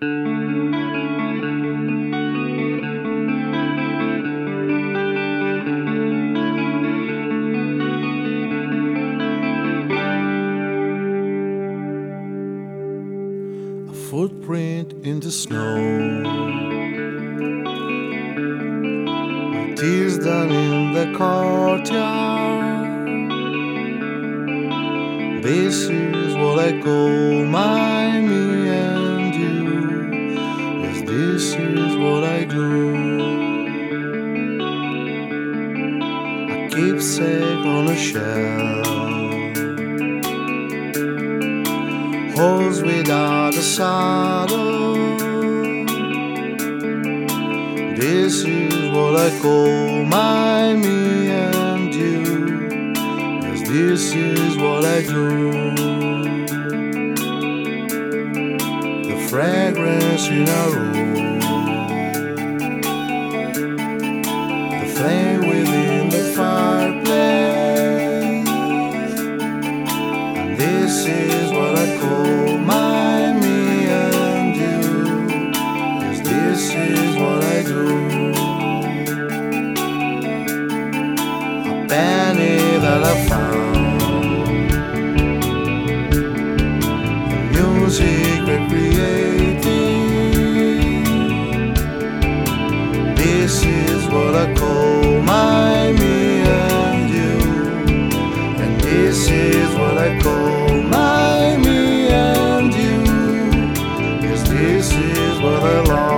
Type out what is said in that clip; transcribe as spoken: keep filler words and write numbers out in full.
A footprint in the snow, my tears down in the courtyard. This is what I call my me and you. Yes, this is what I do. A keepsake on a shelf, horse without a saddle. This is what I call my me and you. Yes, this is what I do. The fragrance in a room, the flame within the fireplace, and this is what I call my me and you. Yes, this is what I do. A penny that I found, the music we're creating. This is what I call my me and you, and this is what I call my me and you. Yes, this is what I love.